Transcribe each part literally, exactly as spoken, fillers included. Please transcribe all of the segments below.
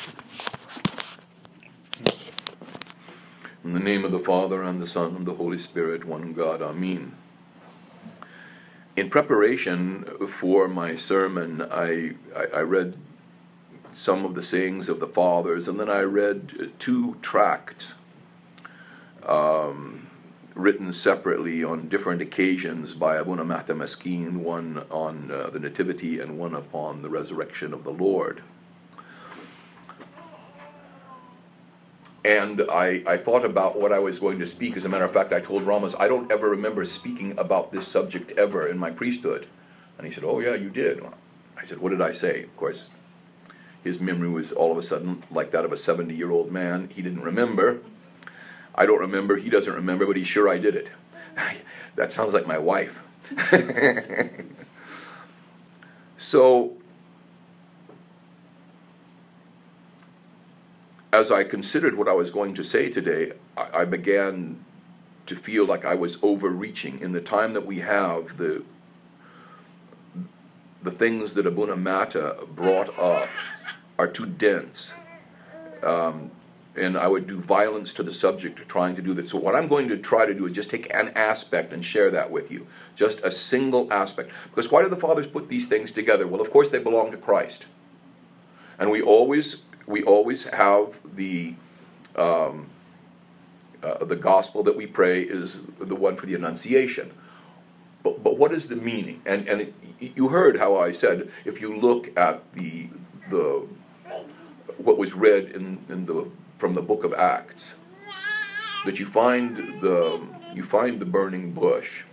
In the name of the Father, and the Son, and the Holy Spirit, one God, Amen. In preparation for my sermon, I, I, I read some of the sayings of the Fathers, and then I read two tracts um, written separately on different occasions by Abuna Mata Meskin, one on uh, the Nativity and one upon the resurrection of the Lord. And I, I thought about what I was going to speak. As a matter of fact, I told Ramos, I don't ever remember speaking about this subject ever in my priesthood. And he said, oh yeah, you did. I said, what did I say? Of course, his memory was all of a sudden like that of a seventy-year-old man. He didn't remember. I don't remember. He doesn't remember, but he's sure I did it. That sounds like my wife. So, as I considered what I was going to say today, I, I began to feel like I was overreaching. In the time that we have, the the things that Abuna Mata brought up are too dense. Um, and I would do violence to the subject trying to do that. So what I'm going to try to do is just take an aspect and share that with you. Just a single aspect. Because why do the Fathers put these things together? Well, of course they belong to Christ. And we always... We always have the um, uh, the gospel that we pray is the one for the Annunciation. But but what is the meaning? And and it, you heard how I said, if you look at the the what was read in, in the from the book of Acts, that you find the you find the burning bush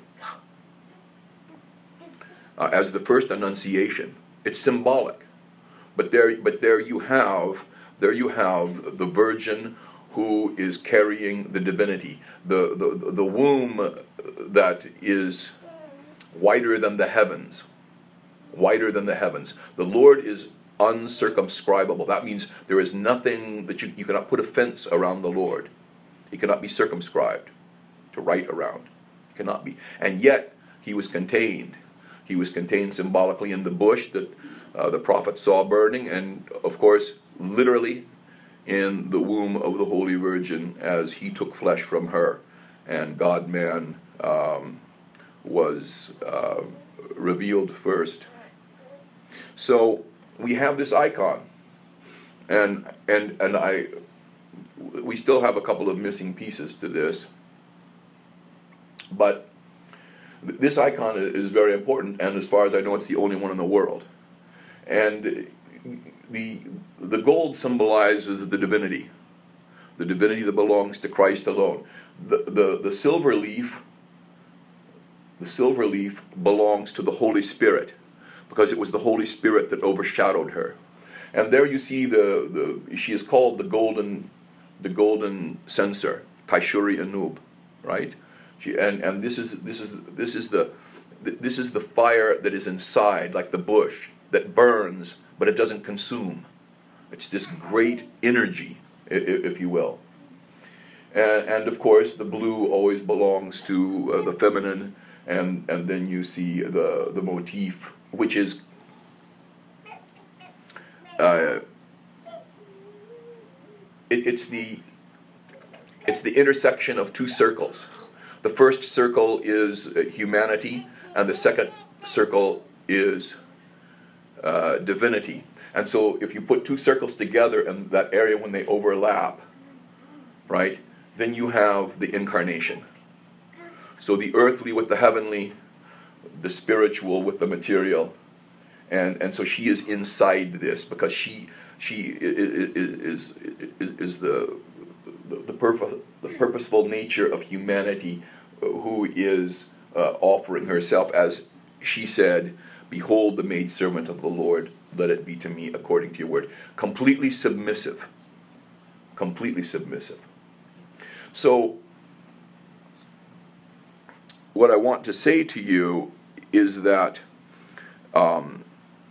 uh, as the first Annunciation. It's symbolic. But there, but there you have, there you have the Virgin who is carrying the divinity, the the the womb that is whiter than the heavens, whiter than the heavens. The Lord is uncircumscribable. That means there is nothing that you you cannot put a fence around the Lord. He cannot be circumscribed to right around. He cannot be. And yet he was contained. He was contained symbolically in the bush that Uh, the prophet saw burning, and of course, literally in the womb of the Holy Virgin as he took flesh from her, and God-man um, was uh, revealed first. So we have this icon, and and and I, we still have a couple of missing pieces to this, but this icon is very important, and as far as I know, it's the only one in the world. And the the gold symbolizes the divinity, the divinity that belongs to Christ alone. The the the silver leaf, the silver leaf belongs to the Holy Spirit, because it was the Holy Spirit that overshadowed her. And there you see the the she is called the golden the golden censer, Taishuri Anub, right? She and and this is this is this is the this is the fire that is inside, like the bush, that burns, but it doesn't consume. It's this great energy, if you will. And, and of course, the blue always belongs to uh, the feminine, and, and then you see the, the motif, which is uh, it, it's the it's the intersection of two circles. The first circle is humanity, and the second circle is Uh, divinity. And so if you put two circles together in that area, when they overlap, right, then you have the incarnation. So the earthly with the heavenly, the spiritual with the material, and and so she is inside this, because she she is is, is, is the the, the, purpose, the purposeful nature of humanity, who is uh, offering herself, as she said, "Behold the maidservant of the Lord, let it be to me according to your word." Completely submissive. Completely submissive. So, what I want to say to you is that um,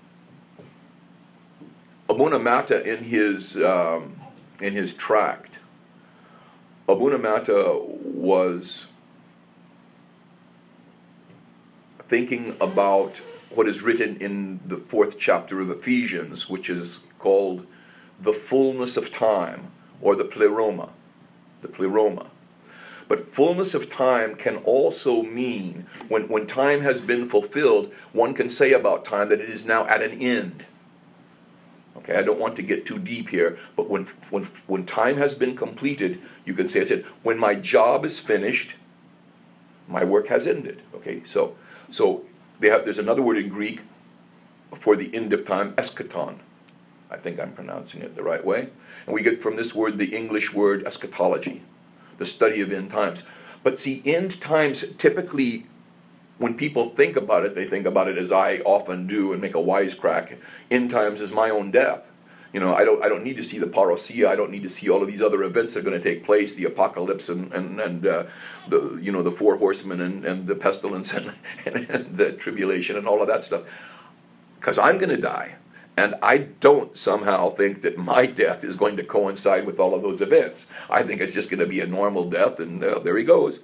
Abuna Mata, in his um, in his tract, Abuna Mata was thinking about what is written in the fourth chapter of Ephesians, which is called the fullness of time, or the pleroma. The pleroma. But fullness of time can also mean, when, when time has been fulfilled, one can say about time that it is now at an end. Okay, I don't want to get too deep here, but when, when, when time has been completed, you can say, I said, when my job is finished, my work has ended. Okay, so so they have, there's another word in Greek for the end of time, eschaton. I think I'm pronouncing it the right way. And we get from this word the English word eschatology, the study of end times. But see, end times, typically, when people think about it, they think about it as I often do and make a wisecrack. End times is my own death. You know, I don't I don't need to see the parousia. I don't need to see all of these other events that are going to take place, the apocalypse and, and, and uh, the, you know, the four horsemen and, and the pestilence and, and, and the tribulation and all of that stuff. Because I'm going to die. And I don't somehow think that my death is going to coincide with all of those events. I think it's just going to be a normal death, and uh, there he goes.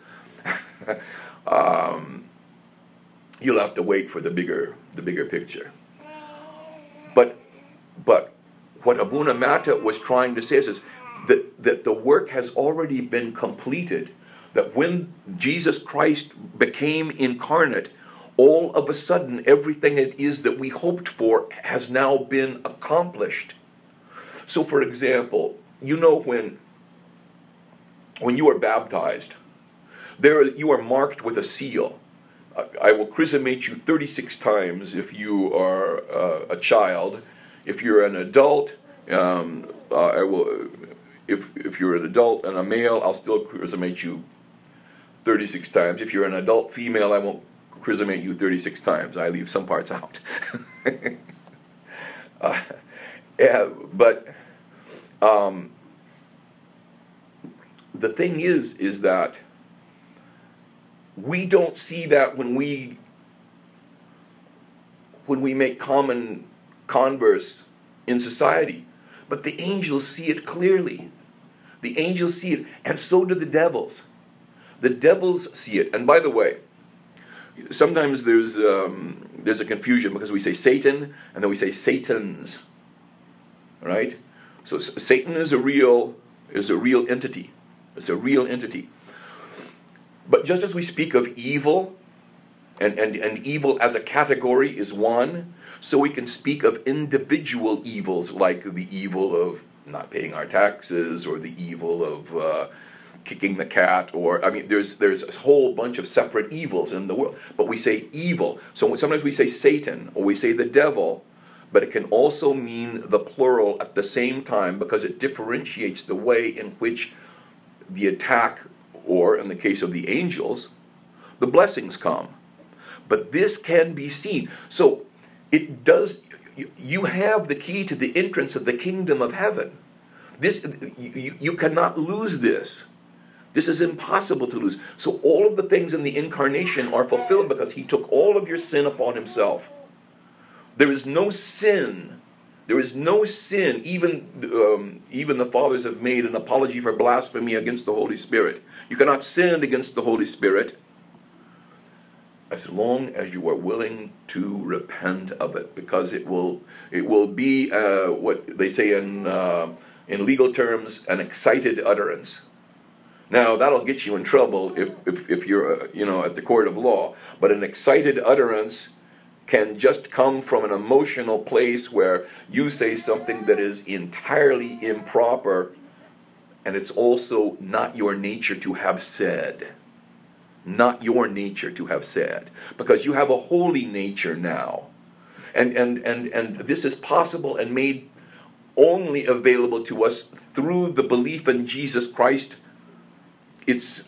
um, you'll have to wait for the bigger, the bigger picture. But, but what Abuna Mata was trying to say is, is that, that the work has already been completed. That when Jesus Christ became incarnate, all of a sudden, everything it is that we hoped for has now been accomplished. So, for example, you know when, when you are baptized, there you are marked with a seal. I will chrismate you thirty-six times if you are uh, a child. If you're an adult, um, uh, I will. If if you're an adult and a male, I'll still chrismate you thirty-six times. If you're an adult female, I won't chrismate you thirty-six times. I leave some parts out. uh, yeah, but um, the thing is, is that we don't see that when we when we make common converse in society, but the angels see it clearly. The angels see it, and so do the devils. The devils see it. And by the way, sometimes there's um, there's a confusion because we say Satan and then we say Satans, right? So Satan is a real is a real entity. It's a real entity. But just as we speak of evil, and, and, and evil as a category is one, so we can speak of individual evils, like the evil of not paying our taxes, or the evil of uh, kicking the cat, or, I mean, there's there's a whole bunch of separate evils in the world. But we say evil. So sometimes we say Satan, or we say the devil, but it can also mean the plural at the same time, because it differentiates the way in which the attack, or in the case of the angels, the blessings come. But this can be seen. So it does, you have the key to the entrance of the kingdom of heaven. This, you, you cannot lose this. This is impossible to lose. So all of the things in the incarnation are fulfilled because he took all of your sin upon himself. There is no sin. There is no sin. Even, um, even the fathers have made an apology for blasphemy against the Holy Spirit. You cannot sin against the Holy Spirit as long as you are willing to repent of it, because it will it will be uh, what they say in uh, in legal terms, an excited utterance. Now that'll get you in trouble if if, if you're uh, you know at the court of law. But an excited utterance can just come from an emotional place where you say something that is entirely improper, and it's also not your nature to have said. Not your nature to have said. Because you have a holy nature now. And, and, and, and this is possible and made only available to us through the belief in Jesus Christ. It's,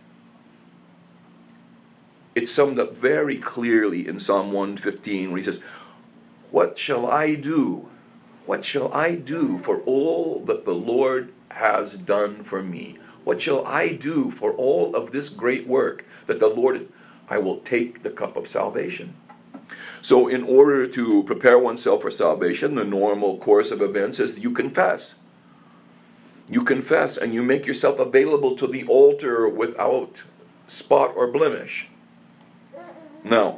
it's summed up very clearly in Psalm one fifteen, where he says, "What shall I do? What shall I do for all that the Lord has done for me? What shall I do for all of this great work that the Lord, I will take the cup of salvation." So in order to prepare oneself for salvation, the normal course of events is you confess. You confess and you make yourself available to the altar without spot or blemish. Now,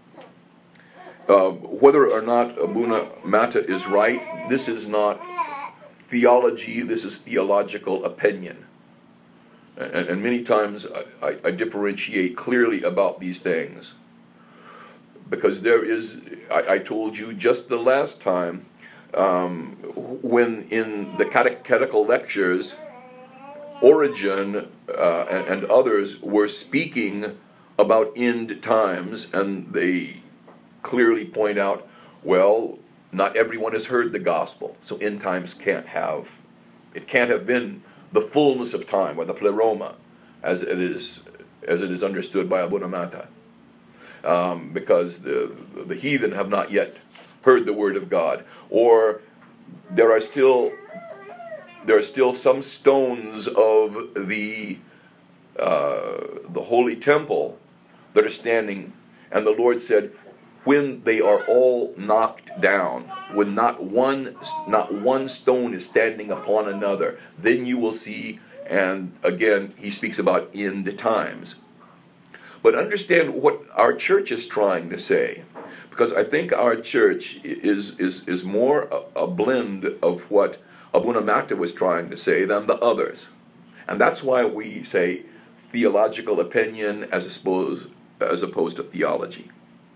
uh, whether or not Abuna Mata is right, this is not theology, this is theological opinion. And, and many times I, I, I differentiate clearly about these things. Because there is, I, I told you just the last time, um, when in the catechetical lectures, Origen uh, and, and others were speaking about end times, and they clearly point out, well, not everyone has heard the gospel, so end times can't have, it can't have been the fullness of time, or the pleroma, as it is, as it is understood by Abuna Mata. Um, because the, the heathen have not yet heard the word of God, or there are still there are still some stones of the uh, the holy temple that are standing, and the Lord said, when they are all knocked down, when not one not one stone is standing upon another, then you will see. And again, he speaks about end times. But understand what our church is trying to say, because I think our church is is is more a, a blend of what Abuna Mata was trying to say than the others, and that's why we say theological opinion as opposed as opposed to theology.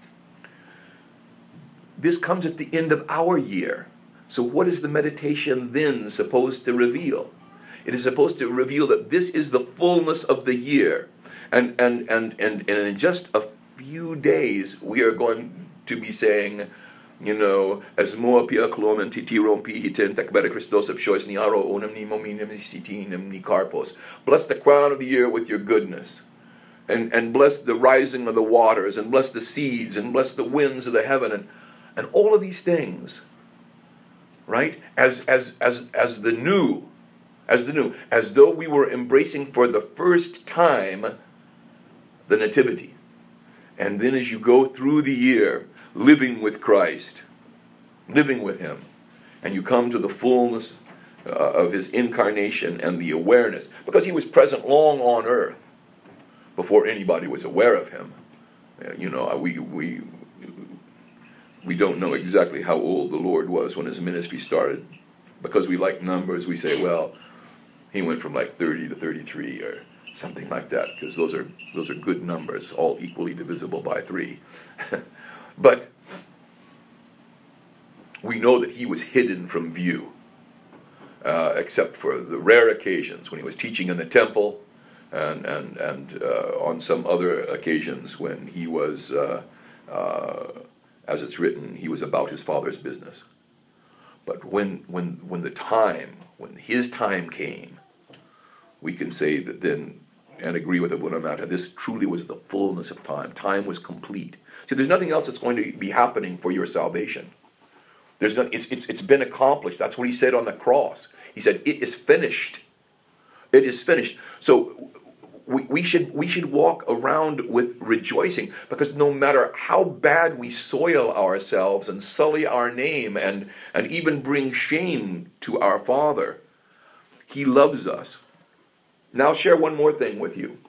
This comes at the end of our year, so what is the meditation then supposed to reveal? It is supposed to reveal that this is the fullness of the year. And, and and and and in just a few days, we are going to be saying, you know, as mo pia klomen titiron pi hiten takbere Christos of choice ni aro onem ni mominem ni sitinem ni karpos. Bless the crown of the year with your goodness, and and bless the rising of the waters, and bless the seeds, and bless the winds of the heaven, and and all of these things, right? As as as as the new, as the new, as though we were embracing for the first time the nativity. And then as you go through the year living with Christ, living with him, and you come to the fullness uh, of his incarnation and the awareness, because he was present long on earth before anybody was aware of him. Uh, you know, we we we don't know exactly how old the Lord was when his ministry started. Because we like numbers, we say, well, he went from like thirty to thirty-three or something like that, because those are those are good numbers, all equally divisible by three. But we know that he was hidden from view, uh, except for the rare occasions when he was teaching in the temple, and and and uh, on some other occasions when he was, uh, uh, as it's written, he was about his Father's business. But when when when the time, when his time came, we can say that then, and agree with Abuna Mata, this truly was the fullness of time. Time was complete. See, there's nothing else that's going to be happening for your salvation. There's not, it's, it's, it's been accomplished. That's what he said on the cross. He said, it is finished. It is finished. So we, we should we should walk around with rejoicing, because no matter how bad we soil ourselves and sully our name and, and even bring shame to our Father, he loves us. Now I'll share one more thing with you.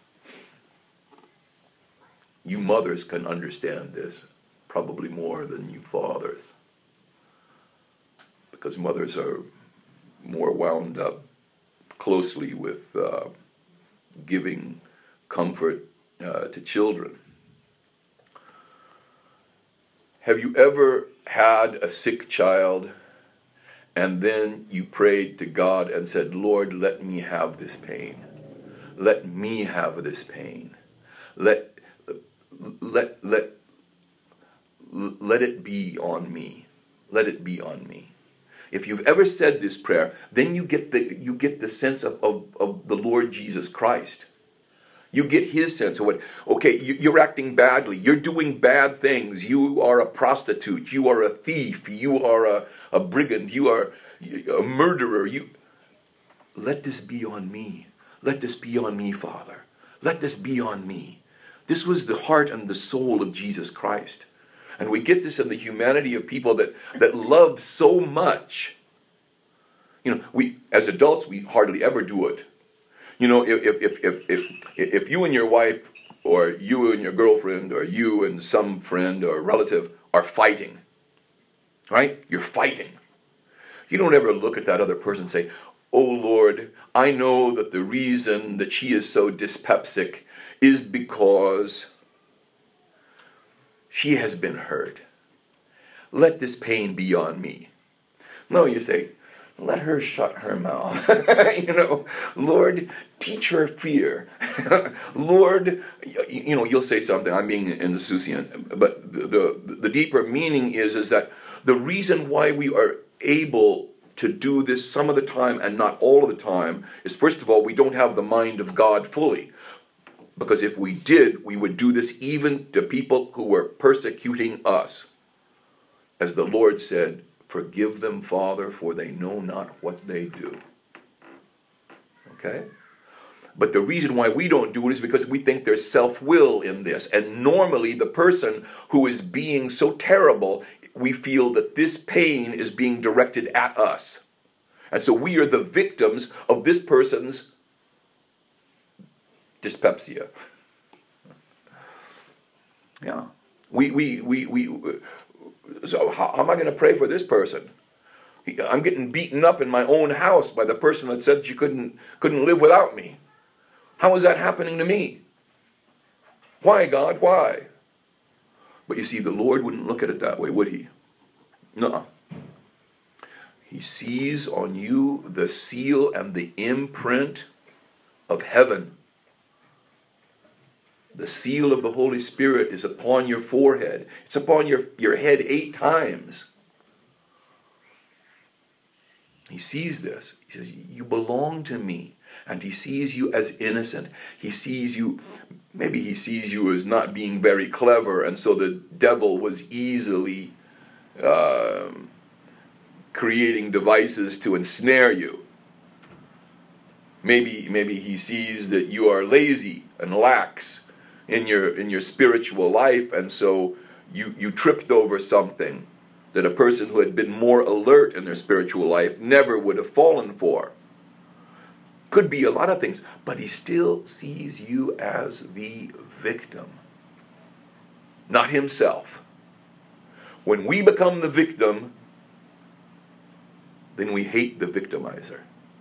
You mothers can understand this probably more than you fathers, because mothers are more wound up closely with uh, giving comfort uh, to children. Have you ever had a sick child and then you prayed to God and said, Lord, let me have this pain. Let me have this pain. Let, let, let, let it be on me. Let it be on me. If you've ever said this prayer, then you get the you get the sense of, of, of the Lord Jesus Christ. You get his sense of what, okay, you, you're acting badly. You're doing bad things. You are a prostitute. You are a thief. You are a, a brigand. You are a murderer. You let this be on me. Let this be on me, Father. Let this be on me. This was the heart and the soul of Jesus Christ. And we get this in the humanity of people that, that love so much. You know, we as adults, we hardly ever do it. You know, if if if if if you and your wife, or you and your girlfriend, or you and some friend or relative are fighting, right? You're fighting. You don't ever look at that other person and say, "Oh Lord, I know that the reason that she is so dyspeptic is because she has been hurt. Let this pain be on me." No, you say, "Let her shut her mouth." You know, Lord, teach her fear. Lord, you know, you'll say something. I'm being insouciant, but the, the the deeper meaning is is that the reason why we are able to do this some of the time and not all of the time is, first of all, we don't have the mind of God fully. Because if we did, we would do this even to people who were persecuting us. As the Lord said, "Forgive them, Father, for they know not what they do." Okay? But the reason why we don't do it is because we think there's self-will in this. And normally the person who is being so terrible, we feel that this pain is being directed at us. And so we are the victims of this person's dyspepsia. Yeah. We, we, we, we, so how, how am I going to pray for this person? I'm getting beaten up in my own house by the person that said she couldn't, couldn't live without me. How is that happening to me? Why, God? Why? But you see, the Lord wouldn't look at it that way, would he? No. He sees on you the seal and the imprint of heaven. The seal of the Holy Spirit is upon your forehead. It's upon your, your head eight times. He sees this. He says, "You belong to me." And he sees you as innocent. He sees you, maybe he sees you as not being very clever, and so the devil was easily uh, creating devices to ensnare you. Maybe, maybe he sees that you are lazy and lax in your in your spiritual life, and so you, you tripped over something that a person who had been more alert in their spiritual life never would have fallen for. Could be a lot of things, but he still sees you as the victim, not himself. When we become the victim, then we hate the victimizer.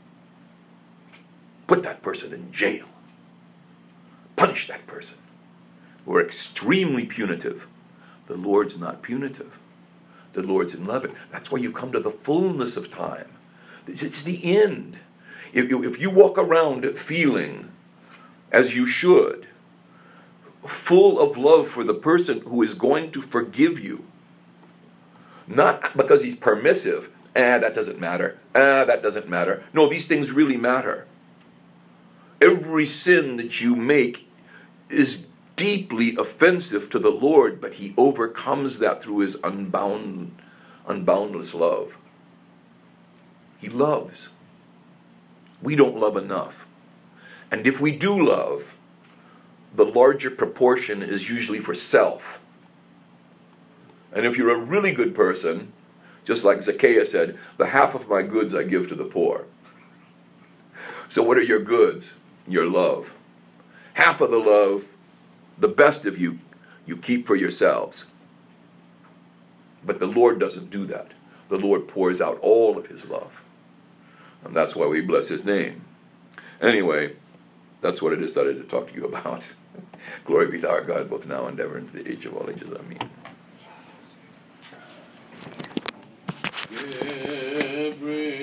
Put that person in jail. Punish that person. We're extremely punitive. The Lord's not punitive. The Lord's in love. That's why you come to the fullness of time. It's, it's the end. If, if you walk around feeling, as you should, full of love for the person who is going to forgive you, not because he's permissive, ah, that doesn't matter, ah, that doesn't matter. No, these things really matter. Every sin that you make is deeply offensive to the Lord, but he overcomes that through his unbound, unboundless love. He loves. We don't love enough. And if we do love, the larger proportion is usually for self. And if you're a really good person, just like Zacchaeus said, "The half of my goods I give to the poor." So what are your goods? Your love. Half of the love, the best of you, you keep for yourselves. But the Lord doesn't do that. The Lord pours out all of his love. And that's why we bless his name. Anyway, that's what I decided to talk to you about. Glory be to our God, both now and ever, into the age of all ages. Amen. Every